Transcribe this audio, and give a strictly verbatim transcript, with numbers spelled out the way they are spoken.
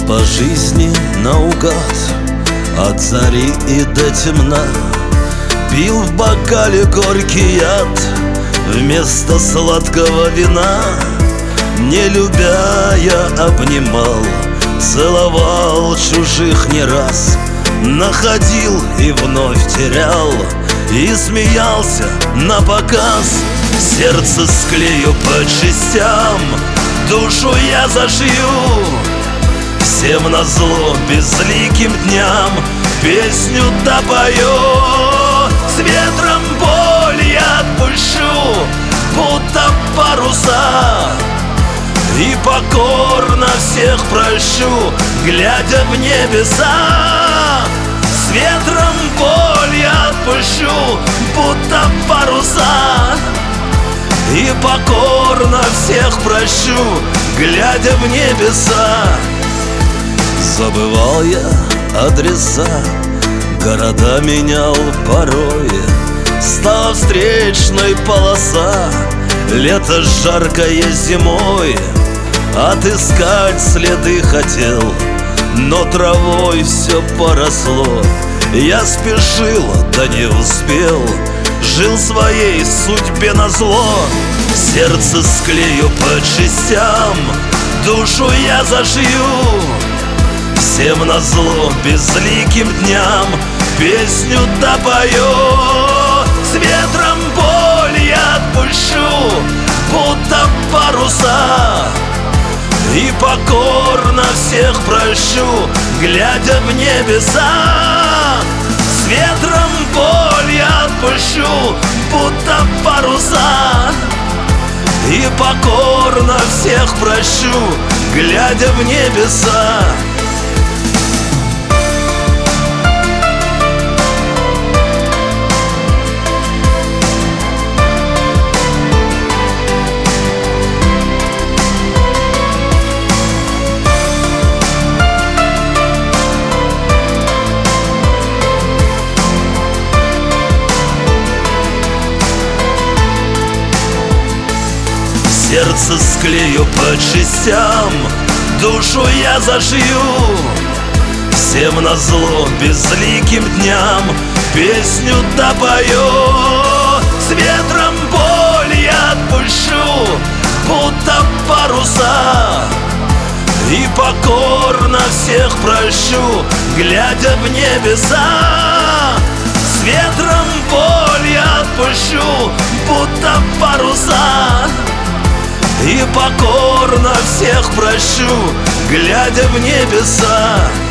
По жизни наугад, от зари и до темна, пил в бокале горький яд вместо сладкого вина. Не любя, я обнимал, целовал чужих не раз, находил и вновь терял, и смеялся напоказ. Сердце склею по частям, душу я зашью, всем назло безликим дням песню допою. С ветром боль я отпущу, будто паруса, и покорно всех прощу, глядя в небеса. С ветром боль я отпущу, будто паруса, и покорно всех прощу, глядя в небеса. Забывал я адреса, города менял порой, стала встречной полоса. Лето жаркое зимой, отыскать следы хотел, но травой все поросло. Я спешил, да не успел, жил своей судьбе назло. Сердце склею по частям, душу я зашью, всем назло безликим дням песню допою. С ветром боль я отпущу, будто паруса, и покорно всех прощу, глядя в небеса. С ветром боль я отпущу, будто паруса, и покорно всех прощу, глядя в небеса. Сердце склею по частям, душу я зашью, всем назло безликим дням песню допою. С ветром боль я отпущу, будто паруса, и покорно всех прощу, глядя в небеса. С ветром боль я отпущу, будто паруса, и покорно всех прощу, глядя в небеса.